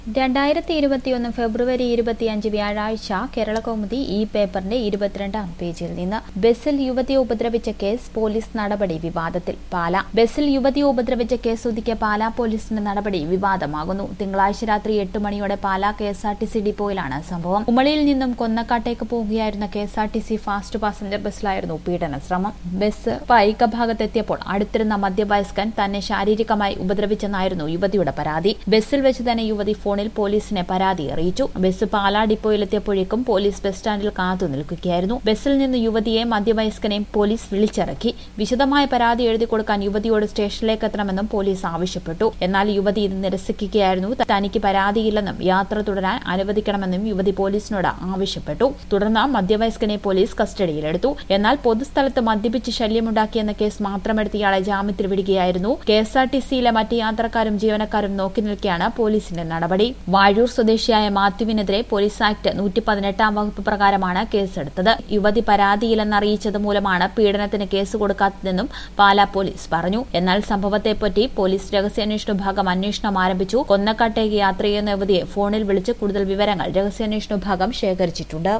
2021 ഫെബ്രുവരി 25 വ്യാഴാഴ്ച കേരളകൗമുദി ഈ പേപ്പറിന്റെ 22-ാം പേജിൽ നിന്ന് ബസ്സിൽ യുവതിയെ ഉപദ്രവിച്ച കേസ് പോലീസ് നടപടി വിവാദത്തിൽ. പാല. ബസ്സിൽ യുവതിയെ ഉപദ്രവിച്ച കേസ് ഒതുക്കിയ പാലാ പോലീസിന്റെ നടപടി വിവാദമാകുന്നു. തിങ്കളാഴ്ച രാത്രി 8 മണിയോടെ പാലാ KSRTC ഡിപ്പോയിലാണ് സംഭവം. ഉമ്മളിയിൽ നിന്നും കൊന്നക്കാട്ടേക്ക് പോകുകയായിരുന്ന KSRTC ഫാസ്റ്റ് പാസഞ്ചർ ബസ്സിലായിരുന്നു പീഡന ശ്രമം. ബസ് പൈക ഭാഗത്തെത്തിയപ്പോൾ അടുത്തിരുന്ന മധ്യവയസ്കൻ തന്നെ ശാരീരികമായി ഉപദ്രവിച്ചെന്നായിരുന്നു യുവതിയുടെ പരാതി. ബസ്സിൽ വെച്ച് തന്നെ യുവതി ഫോണിൽ പോലീസിനെ പരാതി അറിയിച്ചു. ബസ് പാലാ ഡിപ്പോയിലെത്തിയപ്പോഴേക്കും പോലീസ് ബസ് സ്റ്റാൻഡിൽ കാത്തു നിൽക്കുകയായിരുന്നു. ബസ്സിൽ നിന്ന് യുവതിയെ മധ്യവയസ്കനെയും പോലീസ് വിളിച്ചിറക്കി. വിശദമായ പരാതി എഴുതി കൊടുക്കാൻ യുവതിയോട് സ്റ്റേഷനിലേക്ക് എത്തണമെന്നും പോലീസ് ആവശ്യപ്പെട്ടു. എന്നാൽ യുവതി ഇത് നിരസിക്കുകയായിരുന്നു. തനിക്ക് പരാതിയില്ലെന്നും യാത്ര തുടരാൻ അനുവദിക്കണമെന്നും യുവതി പോലീസിനോട് ആവശ്യപ്പെട്ടു. തുടർന്ന് മധ്യവയസ്കനെ പോലീസ് കസ്റ്റഡിയിലെടുത്തു. എന്നാൽ പൊതുസ്ഥലത്ത് മദ്യപിച്ച് ശല്യമുണ്ടാക്കിയെന്ന കേസ് മാത്രമെടുത്ത് ഇയാളെ ജാമ്യത്തിൽ വിടുകയായിരുന്നു. KSRTCയിലെ മറ്റ് യാത്രക്കാരും ജീവനക്കാരും നോക്കി നിൽക്കെയാണ് പോലീസിന്റെ നടപടി. വാഴൂർ സ്വദേശിയായ മാത്യുവിനെതിരെ പോലീസ് ആക്ട് 118-ാം വകുപ്പ് പ്രകാരമാണ് കേസെടുത്തത്. യുവതി പരാതിയില്ലെന്നറിയിച്ചത് മൂലമാണ് പീഡനത്തിന് കേസ് കൊടുക്കാത്തതെന്നും പാലാ പോലീസ് പറഞ്ഞു. എന്നാൽ സംഭവത്തെപ്പറ്റി പോലീസ് രഹസ്യാന്വേഷണ വിഭാഗം അന്വേഷണം ആരംഭിച്ചു. കൊന്നക്കാട്ടേക്ക് യാത്ര ചെയ്യുന്ന യുവതിയെ ഫോണിൽ വിളിച്ച് കൂടുതൽ വിവരങ്ങൾ രഹസ്യാന്വേഷണ വിഭാഗം ശേഖരിച്ചിട്ടുണ്ട്.